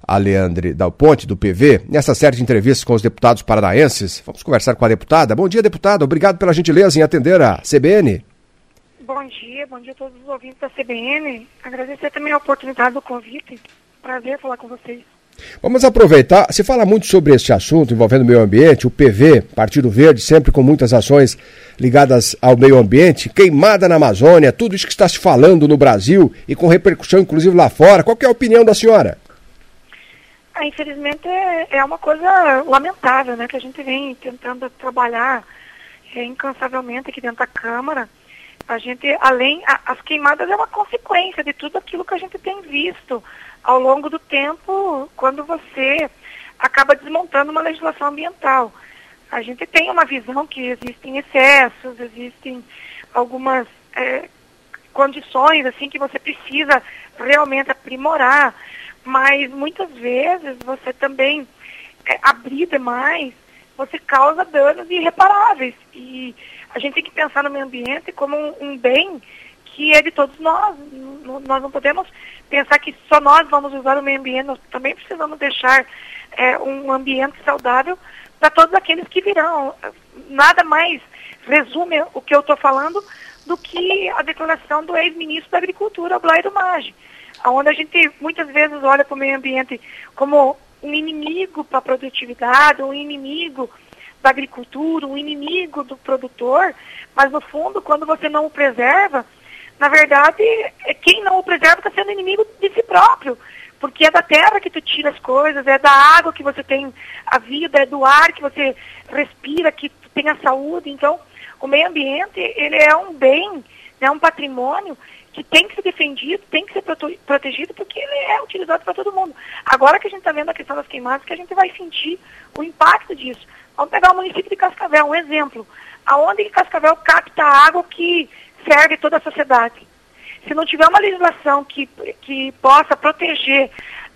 Aleandre Dal Ponte, do PV, nessa série de entrevistas com os deputados paranaenses. Vamos conversar com a deputada. Bom dia, deputada. Obrigado pela gentileza em atender a CBN. Bom dia a todos os ouvintes da CBN. Agradecer também a oportunidade do convite. Prazer falar com vocês. Vamos aproveitar, se fala muito sobre este assunto envolvendo o meio ambiente, o PV, Partido Verde, sempre com muitas ações ligadas ao meio ambiente, queimada na Amazônia, tudo isso que está se falando no Brasil e com repercussão inclusive lá fora. Qual que é a opinião da senhora? Infelizmente é uma coisa lamentável, né, que a gente vem tentando trabalhar incansavelmente aqui dentro da Câmara. A gente, as queimadas é uma consequência de tudo aquilo que a gente tem visto ao longo do tempo, quando você acaba desmontando uma legislação ambiental. A gente tem uma visão que existem excessos, existem algumas condições assim que você precisa realmente aprimorar, mas muitas vezes você também abrir demais, você causa danos irreparáveis. E a gente tem que pensar no meio ambiente como um bem que é de todos nós. Nós não podemos pensar que só nós vamos usar o meio ambiente, nós também precisamos deixar um ambiente saudável para todos aqueles que virão. Nada mais resume o que eu estou falando do que a declaração do ex-ministro da Agricultura, Blairo Maggi, onde a gente muitas vezes olha para o meio ambiente como um inimigo para a produtividade, um inimigo da agricultura, um inimigo do produtor, mas no fundo, quando você não o preserva, na verdade, quem não o preserva está sendo inimigo de si próprio, porque é da terra que tu tira as coisas, é da água que você tem a vida, é do ar que você respira, que tu tem a saúde. Então, o meio ambiente, ele é um bem, é um patrimônio que tem que ser defendido, tem que ser protegido, porque ele é utilizado para todo mundo. Agora que a gente está vendo a questão das queimadas, que a gente vai sentir o impacto disso. Vamos pegar o município de Cascavel, um exemplo. Aonde Cascavel capta a água que serve toda a sociedade. Se não tiver uma legislação que possa proteger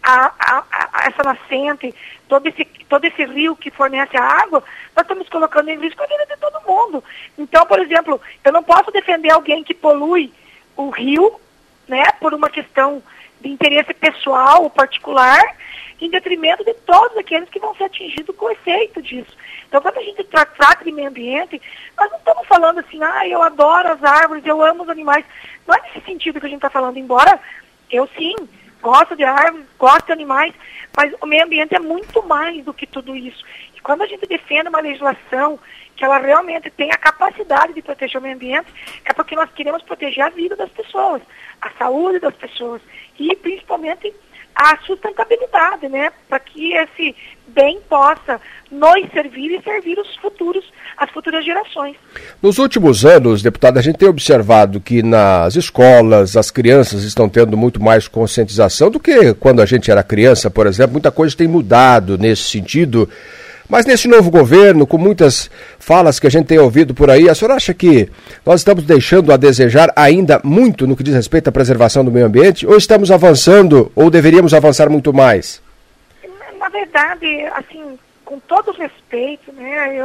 essa nascente, todo esse rio que fornece a água, nós estamos colocando em risco a vida de todo mundo. Então, por exemplo, eu não posso defender alguém que polui o rio, né, por uma questão de interesse pessoal ou particular, em detrimento de todos aqueles que vão ser atingidos com o efeito disso. Então, quando a gente trata de meio ambiente, nós não estamos falando assim, eu adoro as árvores, eu amo os animais. Não é nesse sentido que a gente está falando, embora eu sim gosto de árvores, gosto de animais, mas o meio ambiente é muito mais do que tudo isso. E quando a gente defende uma legislação que ela realmente tem a capacidade de proteger o meio ambiente, é porque nós queremos proteger a vida das pessoas, a saúde das pessoas e principalmente a sustentabilidade, né, para que esse bem possa nos servir e servir as futuras gerações. Nos últimos anos, deputada, a gente tem observado que nas escolas as crianças estão tendo muito mais conscientização do que quando a gente era criança, por exemplo. Muita coisa tem mudado nesse sentido. Mas nesse novo governo, com muitas falas que a gente tem ouvido por aí, a senhora acha que nós estamos deixando a desejar ainda muito no que diz respeito à preservação do meio ambiente? Ou estamos avançando, ou deveríamos avançar muito mais? Na verdade, assim, com todo respeito, né,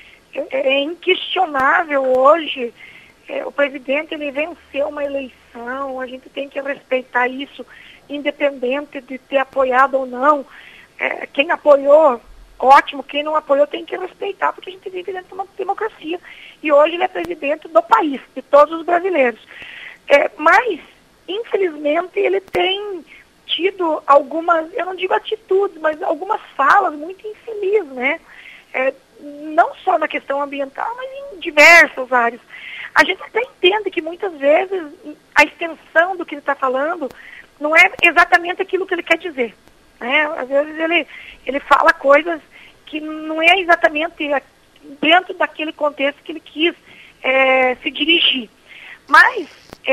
é inquestionável hoje, o presidente ele venceu uma eleição, a gente tem que respeitar isso, independente de ter apoiado ou não. Quem apoiou, ótimo, quem não apoiou tem que respeitar, porque a gente vive dentro de uma democracia. E hoje ele é presidente do país, de todos os brasileiros. Mas, infelizmente, ele tem tido algumas, eu não digo atitudes, mas algumas falas muito infelizes, né? Não só na questão ambiental, mas em diversas áreas. A gente até entende que muitas vezes a extensão do que ele está falando não é exatamente aquilo que ele quer dizer. Às vezes ele fala coisas que não é exatamente dentro daquele contexto que ele quis se dirigir. Mas,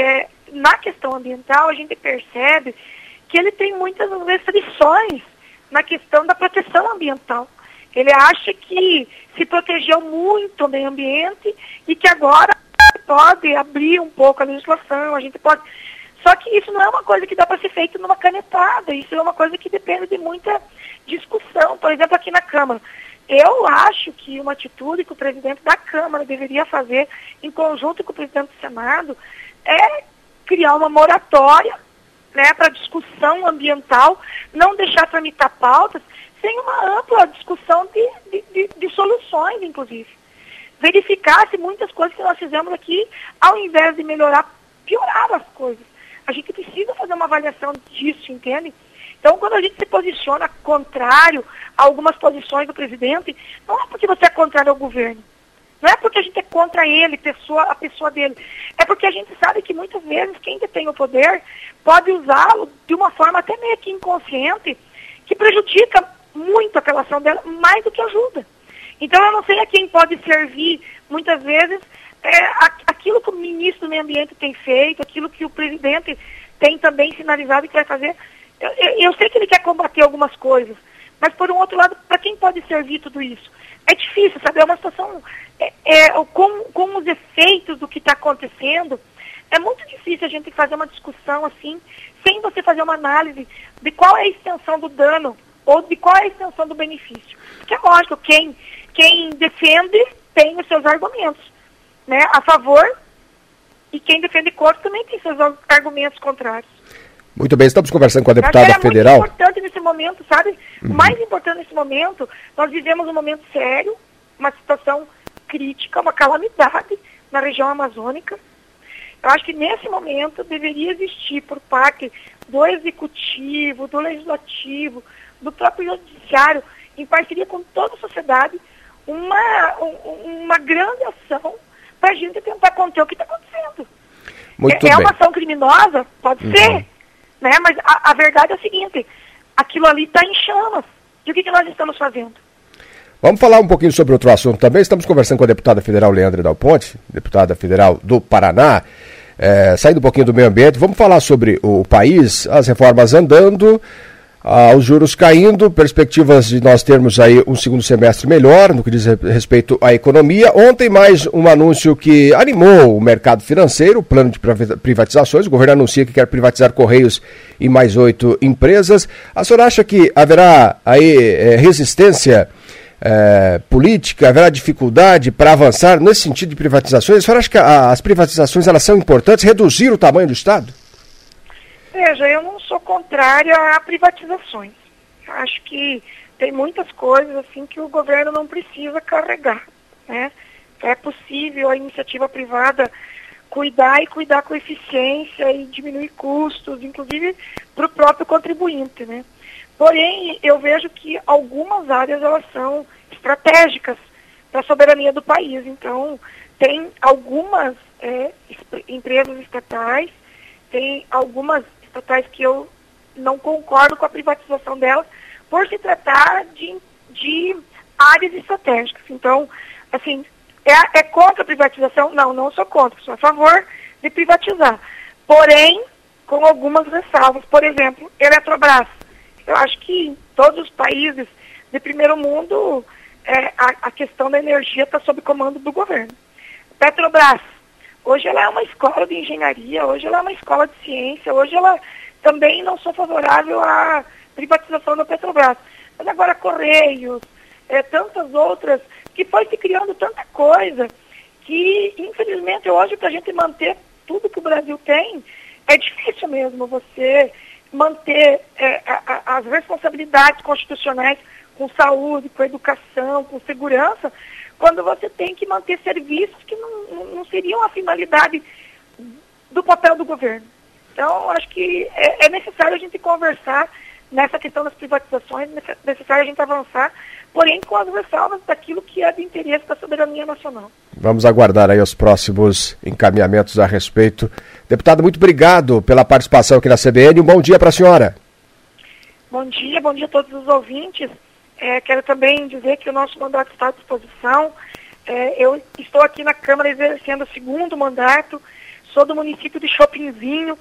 na questão ambiental, a gente percebe que ele tem muitas restrições na questão da proteção ambiental. Ele acha que se protegeu muito o meio ambiente e que agora pode abrir um pouco a legislação, a gente pode... Só que isso não é uma coisa que dá para ser feito numa canetada, isso é uma coisa que depende de muita discussão. Por exemplo, aqui na Câmara, eu acho que uma atitude que o presidente da Câmara deveria fazer, em conjunto com o presidente do Senado, é criar uma moratória né, para discussão ambiental, não deixar tramitar pautas sem uma ampla discussão de soluções, inclusive. Verificar se muitas coisas que nós fizemos aqui, ao invés de melhorar, pioraram as coisas. A gente precisa fazer uma avaliação disso, entende? Então, quando a gente se posiciona contrário a algumas posições do presidente, não é porque você é contrário ao governo. Não é porque a gente é contra ele, a pessoa dele. É porque a gente sabe que muitas vezes quem detém o poder pode usá-lo de uma forma até meio que inconsciente, que prejudica muito a relação dela, mais do que ajuda. Então eu não sei a quem pode servir, muitas vezes, aquilo que o ministro do Meio Ambiente tem feito, aquilo que o presidente tem também sinalizado que vai fazer. Eu sei que ele quer combater algumas coisas, mas por um outro lado, para quem pode servir tudo isso? É difícil, sabe? É uma situação, com os efeitos do que está acontecendo, é muito difícil a gente fazer uma discussão assim, sem você fazer uma análise de qual é a extensão do dano ou de qual é a extensão do benefício. Porque é lógico, quem defende tem os seus argumentos, né, a favor, e quem defende contra também tem seus argumentos contrários. Muito bem, estamos conversando com a deputada federal. Muito importante nesse momento, sabe? O mais importante nesse momento, nós vivemos um momento sério, uma situação crítica, uma calamidade na região amazônica. Eu acho que nesse momento deveria existir por parte do executivo, do legislativo, do próprio judiciário, em parceria com toda a sociedade, uma grande ação para a gente tentar conter o que está acontecendo. Muito bem. Uma ação criminosa? Pode ser, né? Mas a verdade é a seguinte, aquilo ali está em chamas. E o que nós estamos fazendo? Vamos falar um pouquinho sobre outro assunto também. Estamos conversando com a deputada federal Leandra Dal Ponte, deputada federal do Paraná, saindo um pouquinho do meio ambiente. Vamos falar sobre o país, as reformas andando, os juros caindo, perspectivas de nós termos aí um segundo semestre melhor no que diz respeito à economia. Ontem mais um anúncio que animou o mercado financeiro, o plano de privatizações. O governo anuncia que quer privatizar Correios e mais 8 empresas. A senhora acha que haverá aí resistência política, haverá dificuldade para avançar nesse sentido de privatizações? A senhora acha que as privatizações elas são importantes, reduzir o tamanho do Estado? Veja, eu não sou contrária a privatizações. Acho que tem muitas coisas assim que o governo não precisa carregar, né? É possível a iniciativa privada cuidar com eficiência e diminuir custos, inclusive para o próprio contribuinte, né? Porém, eu vejo que algumas áreas elas são estratégicas para a soberania do país. Então, tem algumas empresas estatais, tem algumas estatais que eu não concordo com a privatização delas, por se tratar de áreas estratégicas. Então, assim, é contra a privatização? Não sou contra, sou a favor de privatizar. Porém, com algumas ressalvas. Por exemplo, Eletrobras. Eu acho que em todos os países de primeiro mundo, a questão da energia está sob comando do governo. Petrobras. Hoje ela é uma escola de engenharia, hoje ela é uma escola de ciência, hoje ela também não sou favorável à privatização da Petrobras. Mas agora Correios, tantas outras, que foi se criando tanta coisa, que infelizmente hoje para a gente manter tudo que o Brasil tem, é difícil mesmo você manter as responsabilidades constitucionais com saúde, com educação, com segurança, quando você tem que manter serviços que não seriam a finalidade do papel do governo. Então, acho que é necessário a gente conversar nessa questão das privatizações, é necessário a gente avançar, porém com as ressalvas daquilo que é de interesse da soberania nacional. Vamos aguardar aí os próximos encaminhamentos a respeito. Deputado, muito obrigado pela participação aqui na CBN. Um bom dia para a senhora. Bom dia a todos os ouvintes. Quero também dizer que o nosso mandato está à disposição. Eu estou aqui na Câmara exercendo o segundo mandato, sou do município de Chopinzinho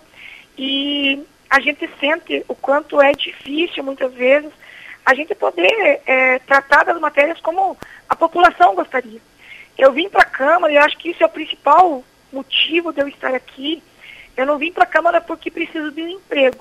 e a gente sente o quanto é difícil, muitas vezes, a gente poder tratar das matérias como a população gostaria. Eu vim para a Câmara e acho que isso é o principal motivo de eu estar aqui. Eu não vim para a Câmara porque preciso de um emprego.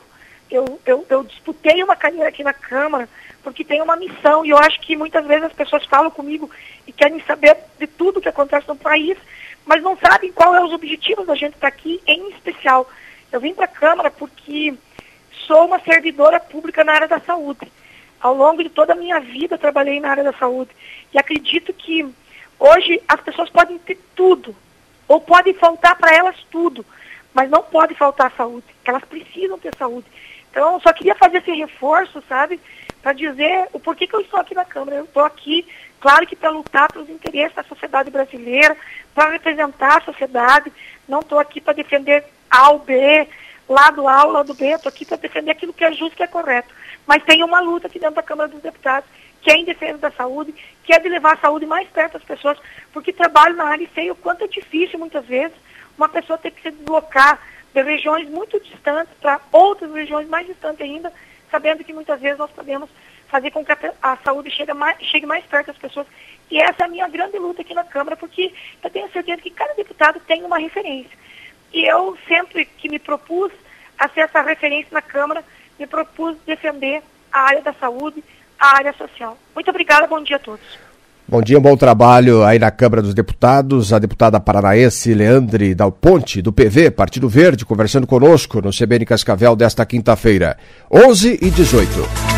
Eu disputei uma carreira aqui na Câmara porque tenho uma missão, e eu acho que muitas vezes as pessoas falam comigo e querem saber de tudo que acontece no país, mas não sabem qual é os objetivos da gente estar aqui, em especial. Eu vim para a Câmara porque sou uma servidora pública na área da saúde. Ao longo de toda a minha vida eu trabalhei na área da saúde. E acredito que hoje as pessoas podem ter tudo, ou pode faltar para elas tudo, mas não pode faltar saúde, que elas precisam ter saúde. Então, eu só queria fazer esse reforço, sabe, para dizer o porquê que eu estou aqui na Câmara. Eu estou aqui, claro que para lutar pelos interesses da sociedade brasileira, para representar a sociedade, não estou aqui para defender A ou B, lado A ou lado B, estou aqui para defender aquilo que é justo e que é correto. Mas tem uma luta aqui dentro da Câmara dos Deputados, que é em defesa da saúde, que é de levar a saúde mais perto das pessoas, porque trabalho na área e sei o quanto é difícil, muitas vezes, uma pessoa ter que se deslocar de regiões muito distantes para outras regiões mais distantes ainda, sabendo que muitas vezes nós podemos fazer com que a saúde chegue mais perto das pessoas. E essa é a minha grande luta aqui na Câmara, porque eu tenho certeza que cada deputado tem uma referência. E eu sempre que me propus a ser essa referência na Câmara, me propus defender a área da saúde, a área social. Muito obrigada, bom dia a todos. Bom dia, bom trabalho aí na Câmara dos Deputados. A deputada paranaense Leandre Dal Ponte, do PV, Partido Verde, conversando conosco no CBN Cascavel desta quinta-feira, 11h18.